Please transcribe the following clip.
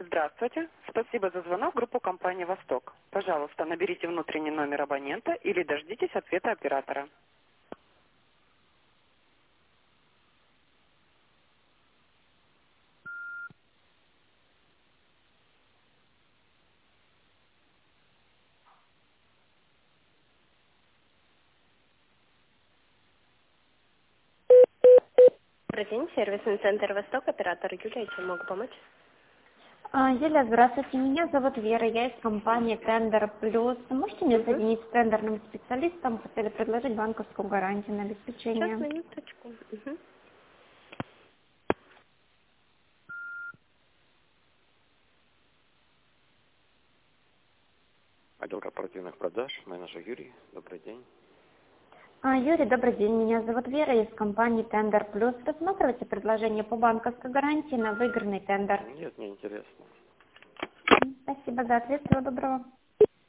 Здравствуйте. Спасибо за звонок в группу компании «Восток». Пожалуйста, наберите внутренний номер абонента или дождитесь ответа оператора. Добрый день, сервисный центр «Восток», оператор Юлия, чем могу помочь? Юля, здравствуйте. Меня зовут Вера, я из компании Тендер Плюс. Можете меня Угу. соединить с тендерным специалистом? Хотели предложить банковскую гарантию на Сейчас, обеспечение. минуточку. Угу. Отдел корпоративных продаж, менеджер Юрий. Добрый день. Юрий, добрый день. Меня зовут Вера, я из компании Тендер Плюс. Рассматривайте предложение по банковской гарантии на выигранный тендер. Нет, не интересно. Спасибо за ответ. Всего доброго.